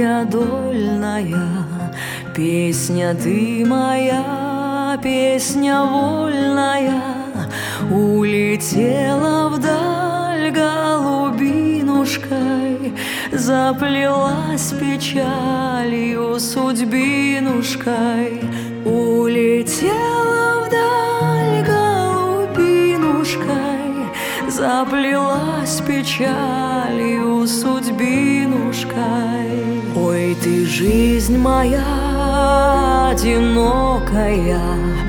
моя дольная, песня ты моя, песня вольная, улетела вдаль голубинушкой, заплелась печалью судьбинушкой, улетела вдаль голубинушкой, заплелась печалью судьбинушкой. Ой, ты, жизнь моя одинокая,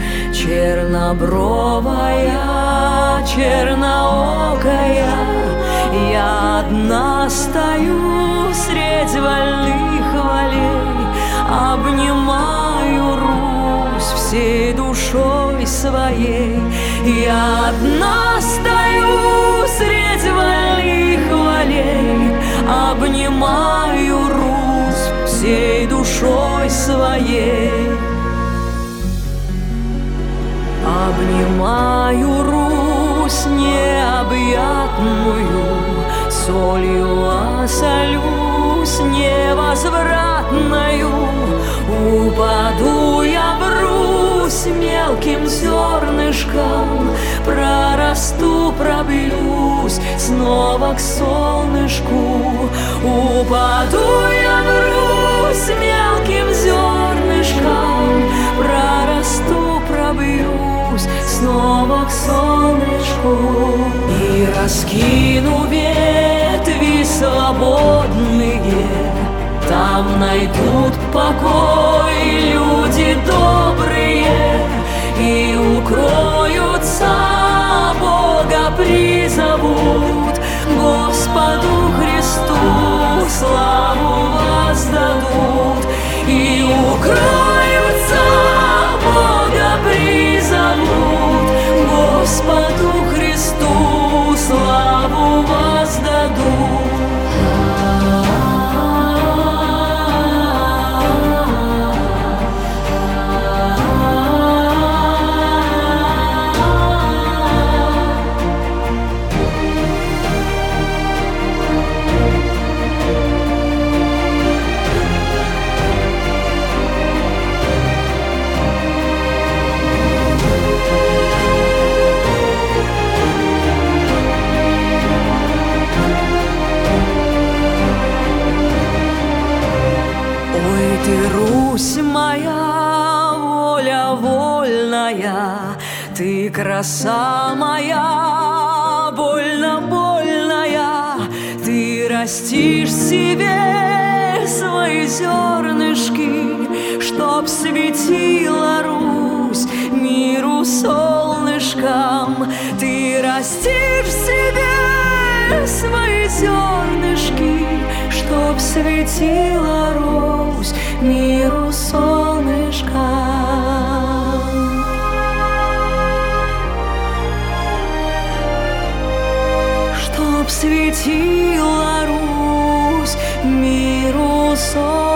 чернобровая, черноокая, я одна стою средь вольных волей, обнимаю Русь всей душой своей. Я одна стою средь вольных волей, обнимаю Русь всей душой своей. Обнимаю Русь необъятную, солью осолюсь невозвратною. Упаду я в Русь мелким зернышком, прорасту, пробьюсь снова к солнышку. Упаду я в Русь мелким зернышком, прорасту, пробьюсь снова к солнышку. И раскину ветви свободные, там найдут покой люди добрые, и укроются, Бога призовут, Господу Христу славу воздадут. И укроются, Бога призовут, Господу Христу славу воздадут. Ты, Русь моя, воля вольная, ты краса моя, больно-больная, ты растишь себе свои зернышки, чтоб светила Русь миру солнышком. Ты растишь себе свои зернышки, чтоб светила Русь миру солнышком. Чтоб светила Русь миру солнышком.